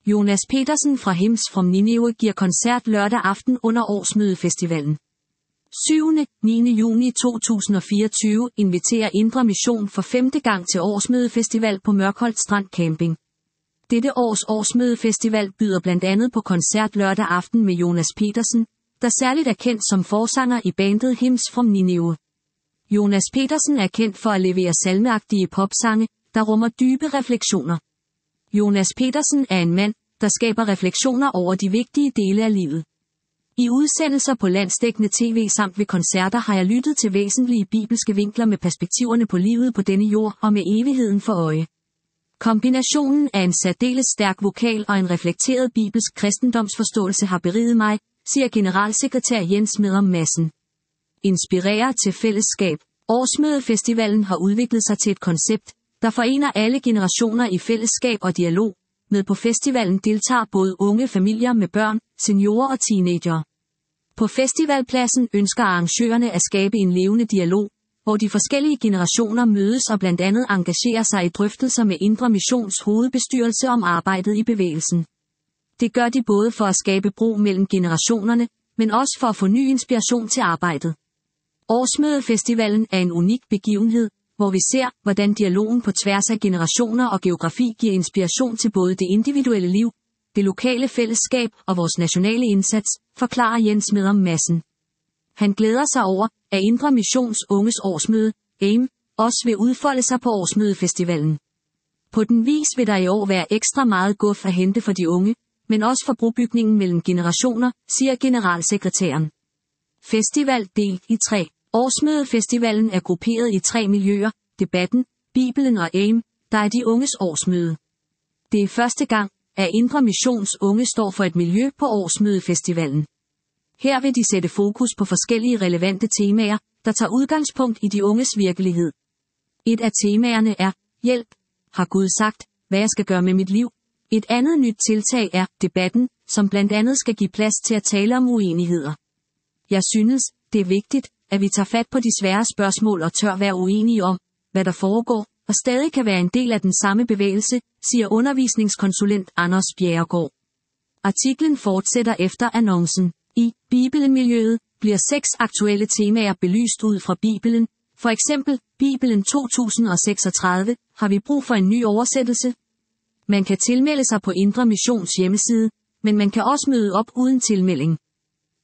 Jonas Petersen fra Hymns from Nineve giver koncert lørdag aften under Årsmødefestivalen. 7.-9. juni 2024 inviterer Indre Mission for 5. gang til Årsmødefestival på Mørkholt Strand Camping. Dette års Årsmødefestival byder blandt andet på koncert lørdag aften med Jonas Petersen, der særligt er kendt som forsanger i bandet Hymns from Nineve. Jonas Petersen er kendt for at levere salmeagtige popsange, der rummer dybe refleksioner. Jonas Petersen er en mand, der skaber refleksioner over de vigtige dele af livet. I udsendelser på landsdækkende tv samt ved koncerter har jeg lyttet til væsentlige bibelske vinkler med perspektiverne på livet på denne jord og med evigheden for øje. Kombinationen af en særdeles stærk vokal og en reflekteret bibelsk kristendomsforståelse har beriget mig, siger generalsekretær Jens Medom Madsen. Inspirerer til fællesskab. Årsmødefestivalen har udviklet sig til et koncept, der forener alle generationer i fællesskab og dialog. Med på festivalen deltager både unge familier med børn, seniorer og teenagere. På festivalpladsen ønsker arrangørerne at skabe en levende dialog, hvor de forskellige generationer mødes og blandt andet engagerer sig i drøftelser med Indre Missions hovedbestyrelse om arbejdet i bevægelsen. Det gør de både for at skabe bro mellem generationerne, men også for at få ny inspiration til arbejdet. Årsmødefestivalen er en unik begivenhed, hvor vi ser, hvordan dialogen på tværs af generationer og geografi giver inspiration til både det individuelle liv, det lokale fællesskab og vores nationale indsats, forklarer Jens Medom Madsen. Han glæder sig over, at Indre Missions Unges Årsmøde, AIM, også vil udfolde sig på Årsmødefestivalen. På den vis vil der i år være ekstra meget guf at hente for de unge, men også for brobygningen mellem generationer, siger generalsekretæren. Festival delt i 3. Årsmødefestivalen er grupperet i 3 miljøer, debatten, Bibelen og AIM, der er de unges årsmøde. Det er første gang, at Indre Missions unge står for et miljø på Årsmødefestivalen. Her vil de sætte fokus på forskellige relevante temaer, der tager udgangspunkt i de unges virkelighed. Et af temaerne er, hjælp, har Gud sagt, hvad jeg skal gøre med mit liv. Et andet nyt tiltag er, debatten, som blandt andet skal give plads til at tale om uenigheder. Jeg synes, det er vigtigt, at vi tager fat på de svære spørgsmål og tør være uenige om, hvad der foregår, og stadig kan være en del af den samme bevægelse, siger undervisningskonsulent Anders Bjerregaard. Artiklen fortsætter efter annoncen. I Bibelmiljøet bliver 6 aktuelle temaer belyst ud fra Bibelen. For eksempel, Bibelen 2036, har vi brug for en ny oversættelse? Man kan tilmelde sig på Indre Missions hjemmeside, men man kan også møde op uden tilmelding.